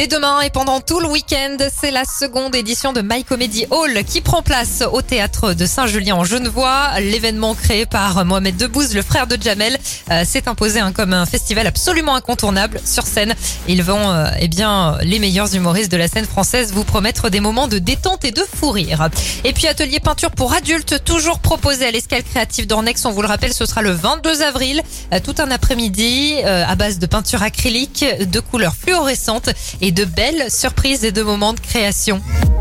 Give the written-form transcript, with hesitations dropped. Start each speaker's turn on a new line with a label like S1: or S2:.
S1: Dès demain et pendant tout le week-end, c'est la seconde édition de My Comedy Hall qui prend place au théâtre de Saint-Julien en Genevois. L'événement créé par Mohamed Debbouze, le frère de Jamel, s'est imposé comme un festival absolument incontournable sur scène. Ils vont, les meilleurs humoristes de la scène française vous promettre des moments de détente et de fou rire. Et puis atelier peinture pour adultes, toujours proposé à l'Escale Créative d'Ornex. On vous le rappelle, ce sera le 22 avril, tout un après-midi à base de peinture acrylique, de couleurs fluorescentes et de belles surprises et de moments de création.